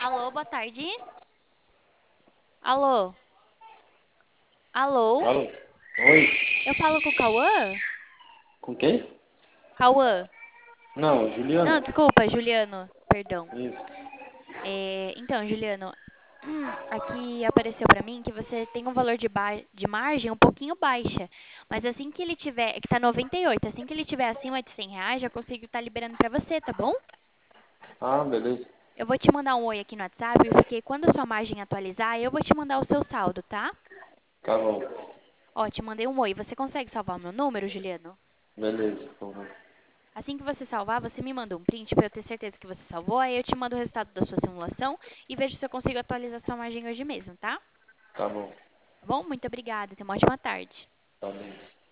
Alô, boa tarde. Alô? Alô? Alô? Oi? Eu falo com o Cauã? Com quem? Cauã? Não, Não, Juliana. desculpa, Juliano. Perdão. Isso. Então, Juliano, aqui apareceu pra mim que você tem um valor de margem um pouquinho baixa. Mas assim que ele tiver, é que tá 98, assim que ele tiver acima de R$ 100, já consigo estar liberando pra você, tá bom? Ah, beleza. Eu vou te mandar um oi aqui no WhatsApp, porque quando a sua margem atualizar, eu vou te mandar o seu saldo, tá? Tá bom. Ó, te mandei um oi. Você consegue salvar o meu número, Juliano? Beleza, por favor. Assim que você salvar, você me manda um print para eu ter certeza que você salvou. Aí eu te mando o resultado da sua simulação e vejo se eu consigo atualizar sua margem hoje mesmo, tá? Tá bom. Tá bom? Muito obrigada. Tenha uma ótima tarde. Tá bem.